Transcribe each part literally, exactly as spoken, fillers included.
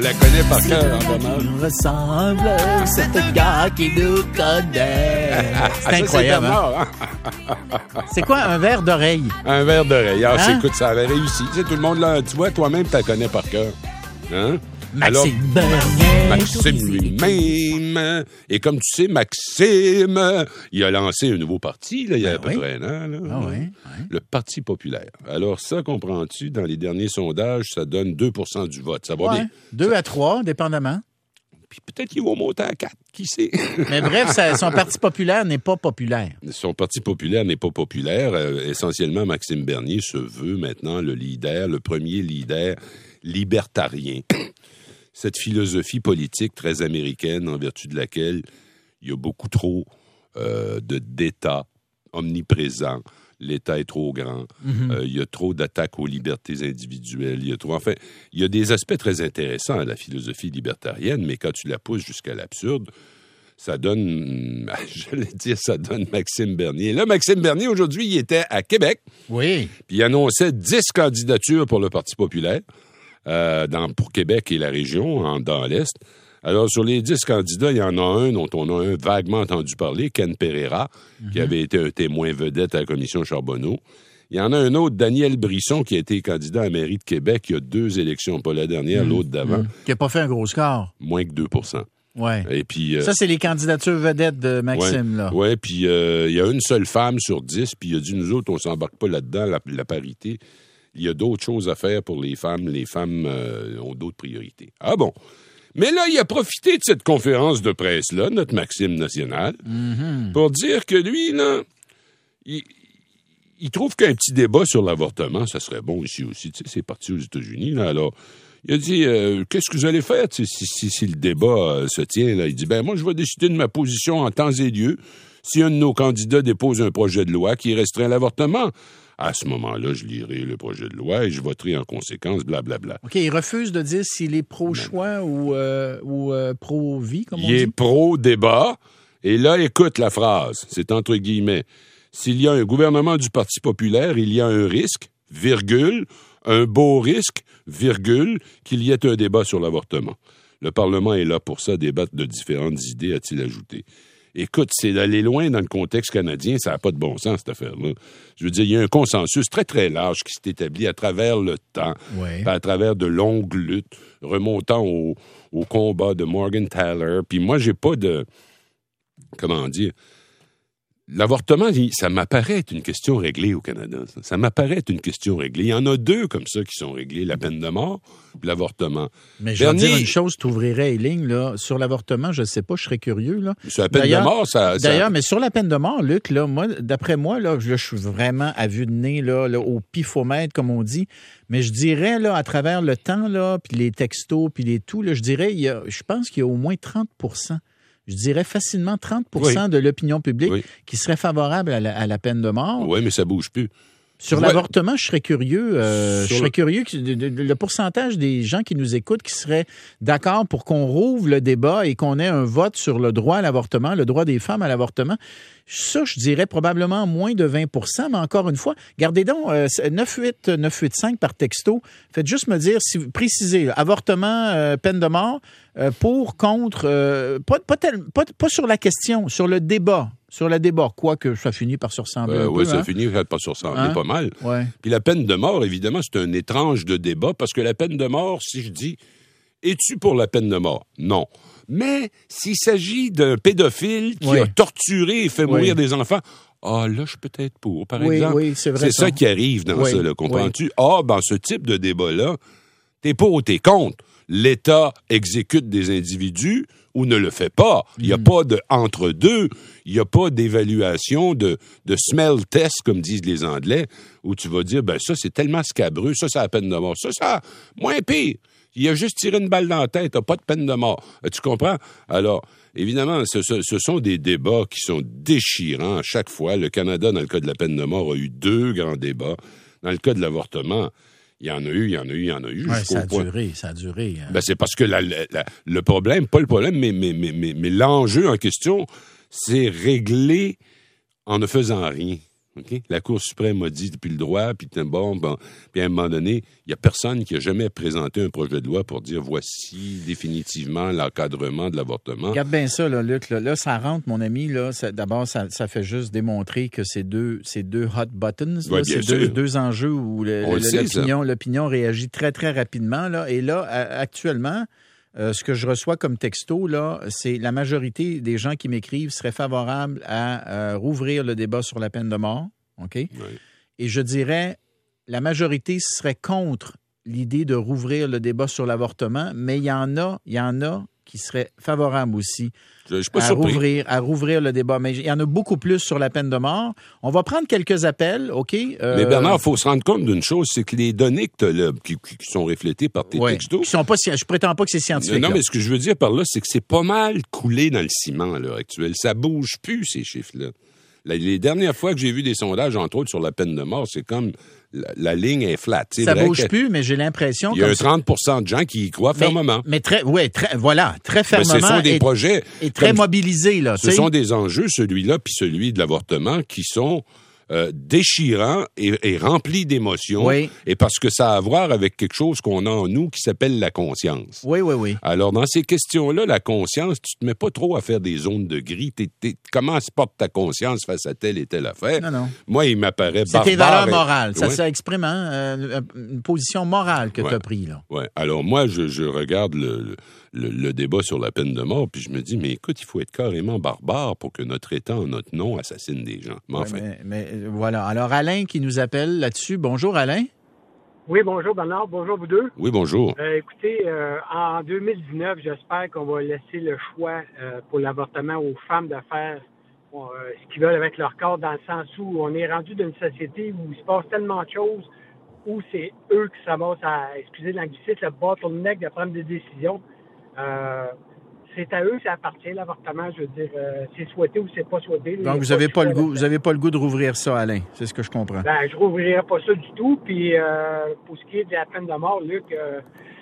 la connaît par cœur en dommage. Il ressemble à cet gars qui nous connaît. C'est Ah, incroyable. Ça, c'est, hein? hein? C'est quoi un verre d'oreille? Un verre d'oreille. Ah, Hein? écoute, ça avait réussi. Tu sais, tout le monde, là, tu vois, toi-même, tu la connais par cœur. Hein? Maxime Alors, Bernier. Maxime lui-même. Et comme tu sais, Maxime, il a lancé un nouveau parti, là, il y a Ben à peu oui. près un an. Là, Ah oui, oui. Le Parti populaire. Alors, ça, comprends-tu, dans les derniers sondages, ça donne deux pour cent du vote. Ça va Ouais. bien. Deux à trois, dépendamment. Puis peut-être qu'ils vont monter à quatre. Qui sait? Mais bref, ça- son parti populaire n'est pas populaire. Son Parti populaire n'est pas populaire. Euh, essentiellement, Maxime Bernier se veut maintenant le leader, le premier leader libertarien. Cette philosophie politique très américaine en vertu de laquelle il y a beaucoup trop euh, de, d'États omniprésents. L'État est trop grand. Mm-hmm. Euh, il y a trop d'attaques aux libertés individuelles. Il y a trop... Enfin, il y a des aspects très intéressants à la philosophie libertarienne, mais quand tu la pousses jusqu'à l'absurde, ça donne, j'allais dire, ça donne Maxime Bernier. Là, Maxime Bernier, aujourd'hui, il était à Québec. Oui. Puis il annonçait dix candidatures pour le Parti populaire euh, dans, pour Québec et la région, en, dans l'Est. Alors, sur les dix candidats, il y en a un dont on a un vaguement entendu parler, Ken Pereira, mm-hmm. qui avait été un témoin vedette à la commission Charbonneau. Il y en a un autre, Daniel Brisson, qui a été candidat à la mairie de Québec il y a deux élections, pas la dernière, mmh, l'autre d'avant. Mmh. Qui n'a pas fait un gros score. Moins que deux pour cent. Ouais. Et puis, euh, ça, c'est les candidatures vedettes de Maxime, ouais, là. Oui, puis euh, il y a une seule femme sur dix, puis il a dit, nous autres, on ne s'embarque pas là-dedans, la, la parité. Il y a d'autres choses à faire pour les femmes. Les femmes euh, ont d'autres priorités. Ah bon? Mais là, il a profité de cette conférence de presse-là, notre Maxime national, mm-hmm. pour dire que lui, là, il, il trouve qu'un petit débat sur l'avortement, ça serait bon ici aussi. Tu sais, c'est parti aux États-Unis, là, alors... Il a dit, euh, qu'est-ce que vous allez faire si, si, si le débat euh, se tient? Là? Il dit, ben moi, je vais décider de ma position en temps et lieu. Si un de nos candidats dépose un projet de loi qui restreint l'avortement, à ce moment-là, je lirai le projet de loi et je voterai en conséquence, blablabla. OK, il refuse de dire s'il est pro-choix non. ou, euh, ou euh, pro-vie, comme on il dit? Il est pro-débat. Et là, écoute la phrase, c'est entre guillemets. S'il y a un gouvernement du Parti populaire, il y a un risque, virgule, un beau risque, virgule, qu'il y ait un débat sur l'avortement. Le Parlement est là pour ça, débattre de différentes idées, a-t-il ajouté. Écoute, c'est d'aller loin dans le contexte canadien, ça n'a pas de bon sens, cette affaire-là. Je veux dire, il y a un consensus très, très large qui s'est établi à travers le temps, ouais. à travers de longues luttes, remontant au, au combat de Morgentaler. Puis moi, j'ai pas de... Comment dire... L'avortement, ça m'apparaît être une question réglée au Canada. Ça, ça m'apparaît être une question réglée. Il y en a deux comme ça qui sont réglés, la peine de mort et l'avortement. Mais je Dernier... vais dire une chose, tu ouvrirais les lignes, là. Sur l'avortement, je ne sais pas, je serais curieux, là. Sur la peine d'ailleurs, de mort, ça... D'ailleurs, ça... mais sur la peine de mort, Luc, là, moi, d'après moi, là, je, je suis vraiment à vue de nez, là, là, au pifomètre, comme on dit. Mais je dirais, là, à travers le temps, là, puis les textos, puis les tout, là, je dirais, il y a, je pense qu'il y a au moins trente pour cent. Je dirais facilement trente pour cent oui. de l'opinion publique oui. qui serait favorable à la, à la peine de mort. Oui, mais ça bouge plus. Sur ouais. l'avortement, je serais curieux. Euh, je serais le... curieux que de, de, de, le pourcentage des gens qui nous écoutent qui seraient d'accord pour qu'on rouvre le débat et qu'on ait un vote sur le droit à l'avortement, le droit des femmes à l'avortement. Ça, je dirais probablement moins de vingt pour cent, mais encore une fois, gardez donc euh, neuf huit neuf huit cinq par texto. Faites juste me dire, si vous précisez, là, avortement, euh, peine de mort, euh, pour, contre, euh, pas, pas, tel, pas, pas sur la question, sur le débat. Sur le débat, quoique ça finit par se ressembler euh, un oui, peu. Oui, ça hein? finit par se ressembler hein? pas mal. Ouais. Puis la peine de mort, évidemment, c'est un étrange de débat, parce que la peine de mort, si je dis, es-tu pour la peine de mort? Non. Mais s'il s'agit d'un pédophile qui oui. a torturé et fait oui. mourir des enfants, ah là, je suis peut-être pour, par oui, exemple. Oui, c'est vrai. C'est ça, ça qui arrive dans oui. ça, là, comprends-tu? Oui. Ah, dans ce type de débat-là, t'es pour ou t'es contre. L'État exécute des individus ou ne le fait pas. Il n'y a mm. pas de entre-deux. Il n'y a pas d'évaluation de, de smell test, comme disent les Anglais, où tu vas dire, ben ça, c'est tellement scabreux, ça, c'est la peine de mort. Ça, ça, moins pire. Il a juste tiré une balle dans la tête, t'as pas de peine de mort. Tu comprends? Alors, évidemment, ce, ce, ce sont des débats qui sont déchirants à chaque fois. Le Canada, dans le cas de la peine de mort, a eu deux grands débats. Dans le cas de l'avortement, il y en a eu, il y en a eu, il y en a eu. Ouais, ça a point. duré, ça a duré. Hein. Ben, c'est parce que la, la, la, le problème, pas le problème, mais, mais, mais, mais, mais l'enjeu en question, c'est régler en ne faisant rien. Okay? La Cour suprême a dit depuis le droit, puis bon, bon, puis à un moment donné, il n'y a personne qui a jamais présenté un projet de loi pour dire voici définitivement l'encadrement de l'avortement. Regarde bien ça, là, Luc. Là, là ça rentre, mon ami. Là, ça, d'abord, ça, ça fait juste démontrer que c'est deux, c'est deux hot buttons. Ouais, là, c'est deux, deux enjeux où le, le, sait, l'opinion, l'opinion réagit très, très rapidement. Là. Et là, à, actuellement, euh, ce que je reçois comme texto, là, c'est la majorité des gens qui m'écrivent seraient favorables à euh, rouvrir le débat sur la peine de mort. OK? Oui. Et je dirais, la majorité serait contre l'idée de rouvrir le débat sur l'avortement, mais il y en a, il y en a qui seraient favorables aussi je, je suis pas à, surpris. rouvrir, à rouvrir le débat. Mais il y en a beaucoup plus sur la peine de mort. On va prendre quelques appels, OK? Euh, mais Bernard, il faut se rendre compte d'une chose, c'est que les données que tu as là, qui, qui sont reflétées par tes ouais, textos... Qui sont pas, je prétends pas que c'est scientifique. Non, là. mais ce que je veux dire par là, c'est que c'est pas mal coulé dans le ciment à l'heure actuelle. Ça bouge plus, ces chiffres-là. Les dernières fois que j'ai vu des sondages, entre autres, sur la peine de mort, c'est comme la, la ligne est flat. C'est ça vrai bouge que plus, mais j'ai l'impression... il y a un ça... trente pour cent de gens qui y croient mais, fermement. Mais très, ouais, très, voilà, très fermement. Mais ce sont des et, projets... Et très comme, mobilisés, là. Ce sont des enjeux, celui-là puis celui de l'avortement, qui sont... Euh, déchirant et, et rempli d'émotions, oui. et parce que ça a à voir avec quelque chose qu'on a en nous qui s'appelle la conscience. Oui, oui, oui. Alors, dans ces questions-là, la conscience, tu te mets pas trop à faire des zones de gris. T'es, t'es, comment se porte ta conscience face à telle et telle affaire? Non, non. Moi, il m'apparaît c'est barbare. C'est tes valeurs morales. Et... Ça, ouais. ça exprime hein, une position morale que ouais. tu as prise, là. Oui. Alors, moi, je, je regarde le... Le, le débat sur la peine de mort, puis je me dis, mais écoute, il faut être carrément barbare pour que notre État, en notre nom, assassine des gens. Mais enfin. Ouais, mais, mais voilà. Alors, Alain qui nous appelle là-dessus. Bonjour, Alain. Oui, bonjour, Bernard. Bonjour, vous deux. Oui, bonjour. Euh, écoutez, euh, en deux mille dix-neuf, j'espère qu'on va laisser le choix euh, pour l'avortement aux femmes de faire euh, ce qu'ils veulent avec leur corps, dans le sens où on est rendu dans une société où il se passe tellement de choses, où c'est eux qui s'amassent à, excusez l'anglicisme, le bottleneck de prendre des décisions. Euh, c'est à eux, ça appartient, l'avortement, je veux dire, euh, c'est souhaité ou c'est pas souhaité. Donc, vous n'avez pas le goût, vous avez pas le goût de rouvrir ça, Alain, c'est ce que je comprends. Ben, je rouvrirai pas ça du tout, puis euh, pour ce qui est de la peine de mort, Luc, euh,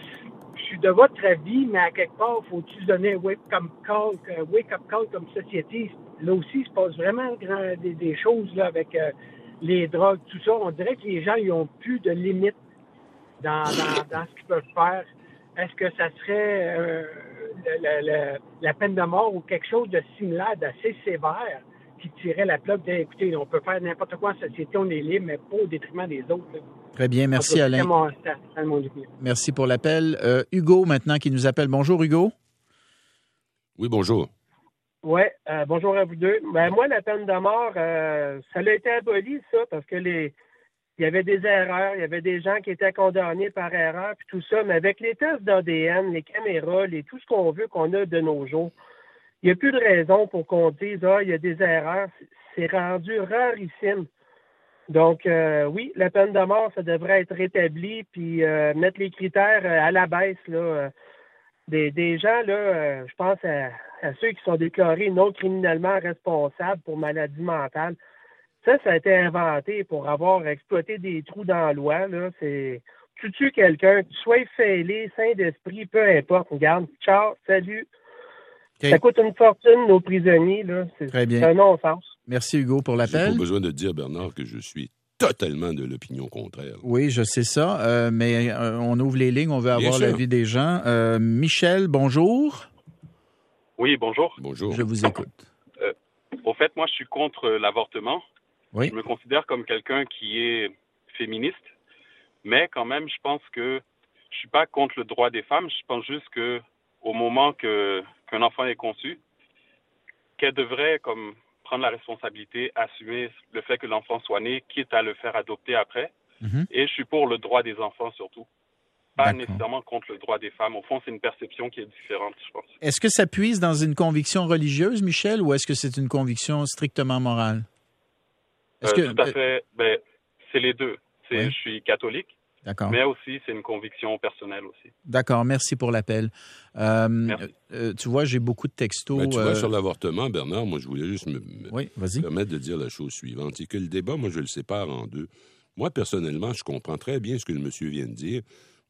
je suis de votre avis, mais à quelque part, faut-tu se donner un wake-up call, euh, wake-up call comme société? Là aussi, il se passe vraiment grand, des, des choses là, avec euh, les drogues, tout ça. On dirait que les gens, ils ont plus de limites dans, dans, dans ce qu'ils peuvent faire. Est-ce que ça serait euh, la, la, la peine de mort ou quelque chose de similaire, d'assez sévère, qui tirait la plaque de, écoutez, on peut faire n'importe quoi en société, on est libre, mais pas au détriment des autres. Là. Très bien, merci peut, Alain. Mon, mon merci pour l'appel. Euh, Hugo, maintenant, qui nous appelle. Bonjour, Hugo. Oui, bonjour. Oui, euh, bonjour à vous deux. Ben, moi, la peine de mort, euh, ça a été aboli, ça, parce que les... il y avait des erreurs, il y avait des gens qui étaient condamnés par erreur, puis tout ça. Mais avec les tests d'A D N, les caméras, les, tout ce qu'on veut qu'on a de nos jours, il n'y a plus de raison pour qu'on dise « Ah, il y a des erreurs ». C'est rendu rarissime. Donc, euh, oui, la peine de mort, ça devrait être rétabli, puis euh, mettre les critères à la baisse, là. Euh, des, des gens, là, euh, je pense à, à ceux qui sont déclarés non criminellement responsables pour maladie mentale. Ça, ça a été inventé pour avoir exploité des trous dans la loi, là. C'est, tu tues quelqu'un, tu sois fêlé, saint d'esprit, peu importe. Regarde, ciao, salut. Okay. Ça coûte une fortune, nos prisonniers, là. C'est, Très bien. C'est un non-sens. Merci, Hugo, pour l'appel. J'ai pas besoin de dire, Bernard, que je suis totalement de l'opinion contraire. Oui, je sais ça, euh, mais euh, on ouvre les lignes, on veut avoir l'avis des gens. Euh, Michel, bonjour. Oui, bonjour. Bonjour. Je vous écoute. Euh, au fait, moi, je suis contre l'avortement. Oui. Je me considère comme quelqu'un qui est féministe, mais quand même, je pense que je suis pas contre le droit des femmes. Je pense juste que au moment que qu'un enfant est conçu, qu'elle devrait comme prendre la responsabilité, assumer le fait que l'enfant soit né, quitte à le faire adopter après. Mm-hmm. Et je suis pour le droit des enfants surtout. Pas D'accord. nécessairement contre le droit des femmes. Au fond, c'est une perception qui est différente, je pense. Est-ce que ça puise dans une conviction religieuse, Michel, ou est-ce que c'est une conviction strictement morale? Est-ce euh, que... Tout à fait. Ben, c'est les deux. C'est, oui. Je suis catholique. D'accord. Mais aussi, c'est une conviction personnelle aussi. D'accord, merci pour l'appel. Euh, merci. Euh, tu vois, j'ai beaucoup de textos. Ben, tu vois, euh... sur l'avortement, Bernard, moi, je voulais juste me, me oui, vas-y. permettre de dire la chose suivante. C'est que le débat, moi, je le sépare en deux. Moi, personnellement, je comprends très bien ce que le monsieur vient de dire.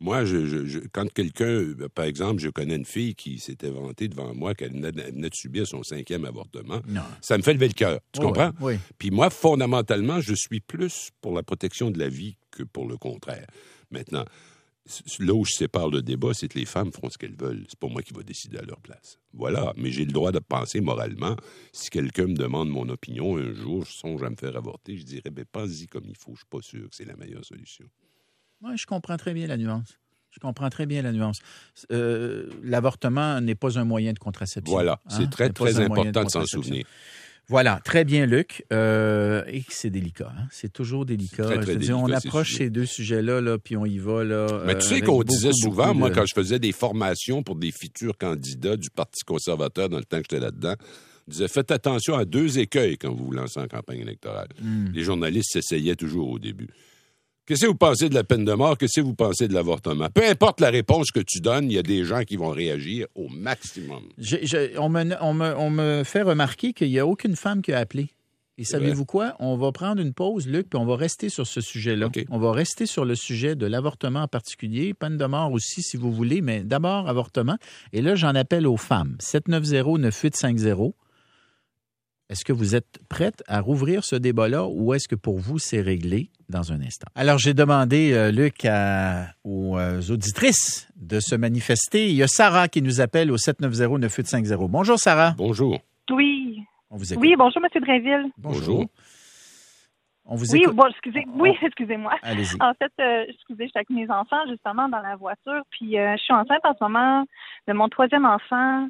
Moi, je, je, je, quand quelqu'un, par exemple, je connais une fille qui s'était vantée devant moi qu'elle venait, venait de subir son cinquième avortement, non. Ça me fait lever le cœur. Tu oh, comprends? Oui, oui. Puis moi, fondamentalement, je suis plus pour la protection de la vie que pour le contraire. Maintenant, là où je sépare le débat, c'est que les femmes feront ce qu'elles veulent. C'est pas moi qui vais décider à leur place. Voilà. Mais j'ai le droit de penser moralement. Si quelqu'un me demande mon opinion un jour, je songe à me faire avorter, je dirais, ben, pense-y comme il faut. Je suis pas sûr que c'est la meilleure solution. Oui, je comprends très bien la nuance. Je comprends très bien la nuance. Euh, l'avortement n'est pas un moyen de contraception. Voilà. Hein? C'est très, c'est très important de, de s'en souvenir. Voilà. Très bien, Luc. Euh, et c'est délicat. Hein? C'est toujours délicat. C'est très, très je délicat, dis, on approche ces deux sujets-là, là, puis on y va. Là, Mais tu sais euh, qu'on beaucoup, disait souvent, beaucoup moi, de... quand je faisais des formations pour des futurs candidats du Parti conservateur dans le temps que j'étais là-dedans, je disais, faites attention à deux écueils quand vous vous lancez en campagne électorale. Mm. Les journalistes s'essayaient toujours au début. Qu'est-ce que vous pensez de la peine de mort? Qu'est-ce que vous pensez de l'avortement? Peu importe la réponse que tu donnes, il y a des gens qui vont réagir au maximum. Je, je, on, me, on, me, on me fait remarquer qu'il n'y a aucune femme qui a appelé. Et savez-vous quoi? On va prendre une pause, Luc, puis on va rester sur ce sujet-là. Okay. On va rester sur le sujet de l'avortement en particulier, peine de mort aussi, si vous voulez, mais d'abord, avortement. Et là, j'en appelle aux femmes. sept neuf zéro neuf huit cinq zéro. Est-ce que vous êtes prête à rouvrir ce débat-là ou est-ce que pour vous, c'est réglé dans un instant? Alors, j'ai demandé, euh, Luc, à, aux euh, auditrices de se manifester. Il y a Sarah qui nous appelle au sept neuf zéro neuf huit cinq zéro. Bonjour, Sarah. Bonjour. Oui. On vous écoute. Oui, bonjour, M. Drainville. Bonjour. On vous oui, écoute. bon, excusez, on... oui, excusez-moi. Allez-y. En fait, euh, excusez, je suis avec mes enfants, justement, dans la voiture, puis euh, je suis enceinte en ce moment de mon troisième enfant.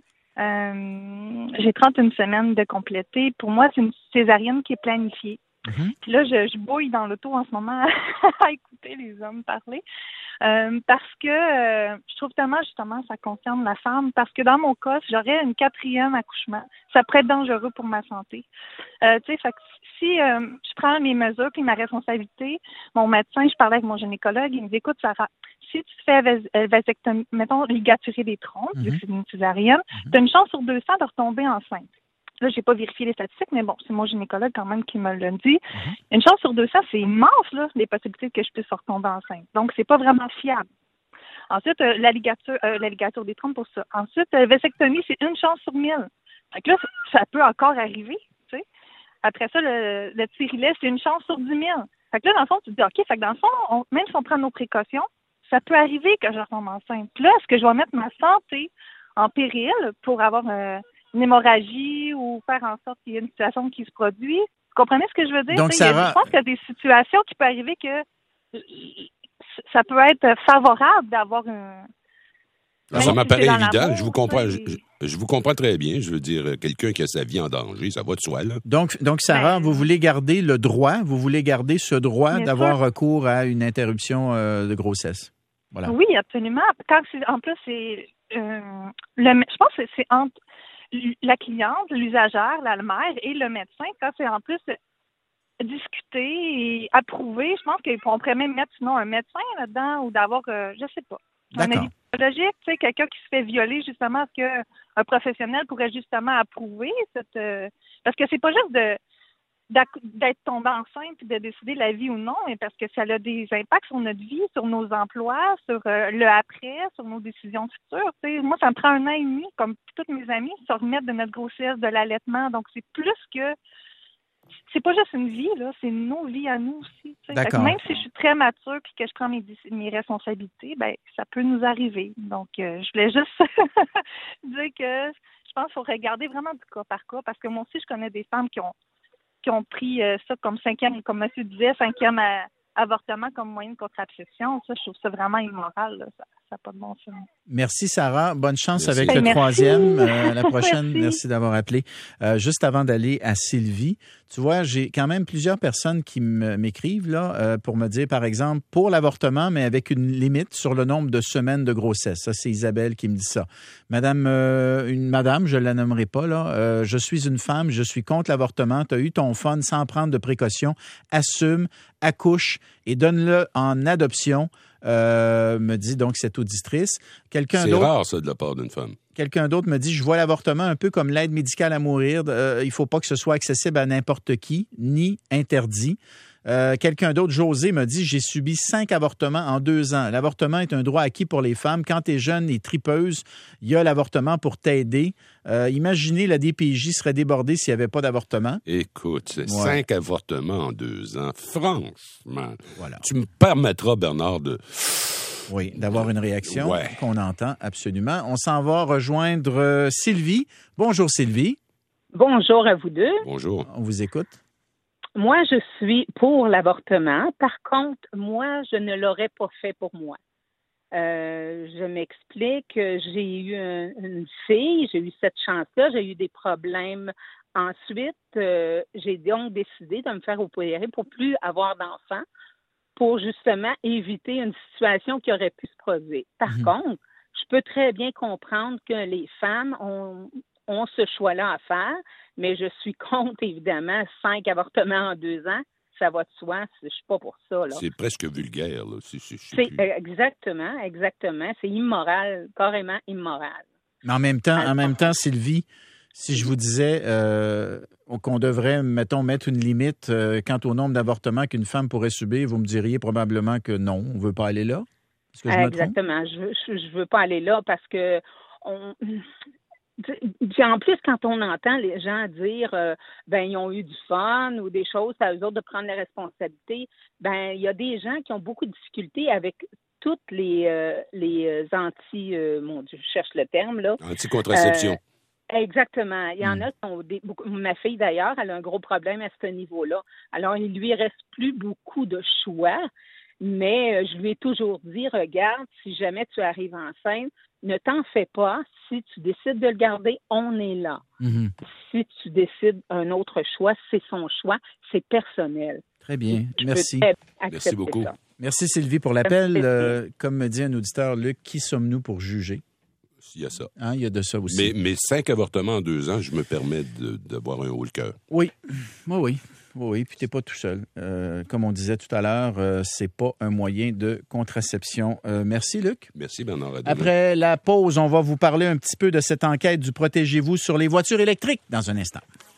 Euh, j'ai trente et une semaines de compléter. Pour moi, c'est une césarienne qui est planifiée. Mm-hmm. Puis là, je, je bouille dans l'auto en ce moment à écouter les hommes parler. Euh, parce que euh, je trouve tellement, justement, ça concerne la femme. Parce que dans mon cas, si j'aurais une quatrième accouchement, ça pourrait être dangereux pour ma santé. Euh, tu sais, fait que si euh, je prends mes mesures puis ma responsabilité, mon médecin, je parlais avec mon gynécologue, il me dit, écoute, Sarah, si tu te fais vas- vasectomie, mettons, ligaturer des trompes, mm-hmm. c'est une césarienne, mm-hmm. tu as une chance sur deux cents de retomber enceinte. Là, j'ai pas vérifié les statistiques, mais bon, c'est mon gynécologue quand même qui me l'a dit. Mm-hmm. Une chance sur deux cents, c'est immense, là, les possibilités que je puisse retomber enceinte. Donc, c'est pas vraiment fiable. Ensuite, euh, la ligature, euh, la ligature des trompes pour ça. Ensuite, euh, vasectomie, c'est une chance sur mille. Fait que là, ça peut encore arriver, tu sais. Après ça, le, le stérilet, c'est une chance sur dix mille. Fait que là, dans le fond, tu te dis, OK, fait que dans le fond, on, même si on prend nos précautions, ça peut arriver que je retombe enceinte. Puis là, est-ce que je vais mettre ma santé en péril pour avoir euh, une hémorragie ou faire en sorte qu'il y ait une situation qui se produit? Vous comprenez ce que je veux dire? Donc, Sarah... Je pense qu'il y a des situations qui peuvent arriver que ça peut être favorable d'avoir un... Alors, ça m'apparaît évident. Je vous comprends. Je, je vous comprends très bien. Je veux dire, quelqu'un qui a sa vie en danger, ça va de soi, là. Donc, donc Sarah, ben, vous voulez garder le droit, vous voulez garder ce droit d'avoir sûr. recours à une interruption euh, de grossesse. Voilà. Oui, absolument. Quand c'est, en plus, c'est, euh, le, je pense que c'est entre la cliente, l'usagère, la mère et le médecin. Quand c'est en plus discuté et approuvé, je pense qu'on pourrait même mettre sinon un médecin là-dedans ou d'avoir, euh, je sais pas. D'accord. Un avis psychologique, tu sais, quelqu'un qui se fait violer, justement, est-ce qu'un professionnel pourrait justement approuver cette... Euh, parce que c'est pas juste de d'être tombé enceinte et de décider la vie ou non, mais parce que ça a des impacts sur notre vie, sur nos emplois, sur euh, le après, sur nos décisions futures. Tu sais, moi, ça me prend un an et demi, comme toutes mes amies, se remettre de notre grossesse, de l'allaitement. Donc, c'est plus que... C'est pas juste une vie, là, c'est nos vies à nous aussi. D'accord. Même si je suis très mature et que je prends mes, mes responsabilités, ben ça peut nous arriver. Donc, euh, je voulais juste dire que je pense qu'il faut regarder vraiment du cas par cas, parce que moi aussi, je connais des femmes qui ont qui ont pris euh, ça comme cinquième, comme monsieur disait, cinquième à, avortement comme moyen de contraception. Ça, je trouve ça vraiment immoral, là. Ça n'a pas de bon sens. Merci, Sarah. Bonne chance merci. avec le Merci. troisième. Euh, la prochaine, merci, merci d'avoir appelé. Euh, juste avant d'aller à Sylvie, tu vois, j'ai quand même plusieurs personnes qui m'écrivent là euh, pour me dire, par exemple, pour l'avortement, mais avec une limite sur le nombre de semaines de grossesse. Ça, c'est Isabelle qui me dit ça. Madame, euh, une madame, je la nommerai pas, là. Euh, je suis une femme, je suis contre l'avortement. Tu as eu ton fun sans prendre de précautions. Assume, accouche et donne-le en adoption. Euh, me dit donc cette auditrice. Quelqu'un c'est d'autre, rare, ça, de la part d'une femme. Quelqu'un d'autre me dit, je vois l'avortement un peu comme l'aide médicale à mourir. Euh, il ne faut pas que ce soit accessible à n'importe qui, ni interdit. Euh, quelqu'un d'autre, José, me dit, j'ai subi cinq avortements en deux ans. L'avortement est un droit acquis pour les femmes. Quand tu es jeune et tripeuse, il y a l'avortement pour t'aider. Euh, imaginez, la D P J serait débordée s'il n'y avait pas d'avortement. Écoute, c'est Ouais. cinq avortements en deux ans. Franchement, Voilà. tu me permettras, Bernard, de... Oui, d'avoir une réaction Ouais. qu'on entend absolument. On s'en va rejoindre euh, Sylvie. Bonjour, Sylvie. Bonjour à vous deux. Bonjour. On vous écoute. Moi, je suis pour l'avortement. Par contre, moi, je ne l'aurais pas fait pour moi. Euh, je m'explique. J'ai eu un, une fille, j'ai eu cette chance-là, j'ai eu des problèmes. Ensuite, euh, j'ai donc décidé de me faire opérer pour plus avoir d'enfants, pour justement éviter une situation qui aurait pu se produire. Par Mhm. contre, je peux très bien comprendre que les femmes ont, ont ce choix-là à faire, mais je suis contre, évidemment, cinq avortements en deux ans. Ça va de soi, je suis pas pour ça. Là. C'est presque vulgaire, là. C'est, c'est, c'est C'est plus- exactement, exactement. C'est immoral, carrément immoral. Mais en même temps, en même temps, Sylvie, si je vous disais euh, qu'on devrait, mettons, mettre une limite euh, quant au nombre d'avortements qu'une femme pourrait subir, vous me diriez probablement que non, on ne veut pas aller là. Est-ce que je me trompe? Exactement. Je veux, je, je veux pas aller là parce que on. Puis en plus, quand on entend les gens dire euh, ben ils ont eu du fun ou des choses, c'est à eux autres de prendre les responsabilités, ben il y a des gens qui ont beaucoup de difficultés avec toutes les euh, les anti euh, mon Dieu, je cherche le terme là. Anticontraception. Euh, Exactement. Il y en Mm. a qui ont des, beaucoup, ma fille d'ailleurs, elle a un gros problème à ce niveau-là. Alors, il lui reste plus beaucoup de choix, mais euh, je lui ai toujours dit, regarde, si jamais tu arrives enceinte, ne t'en fais pas. Si tu décides de le garder, on est là. Mhm. Si tu décides un autre choix, c'est son choix, c'est personnel. Très bien. Je Merci. peux très Merci accepter beaucoup. ça. Merci, Sylvie, pour l'appel. Merci. Euh, comme me dit un auditeur, Luc, qui sommes-nous pour juger? Il y a ça. Hein, il y a de ça aussi. Mais, mais cinq avortements en deux ans, je me permets de, d'avoir un haut le cœur. Oui, oui, oui. Oui, oui, puis tu n'es pas tout seul. Euh, comme on disait tout à l'heure, euh, c'est pas un moyen de contraception. Euh, merci, Luc. Merci, Bernard. À demain. Après la pause, on va vous parler un petit peu de cette enquête du Protégez-vous sur les voitures électriques dans un instant.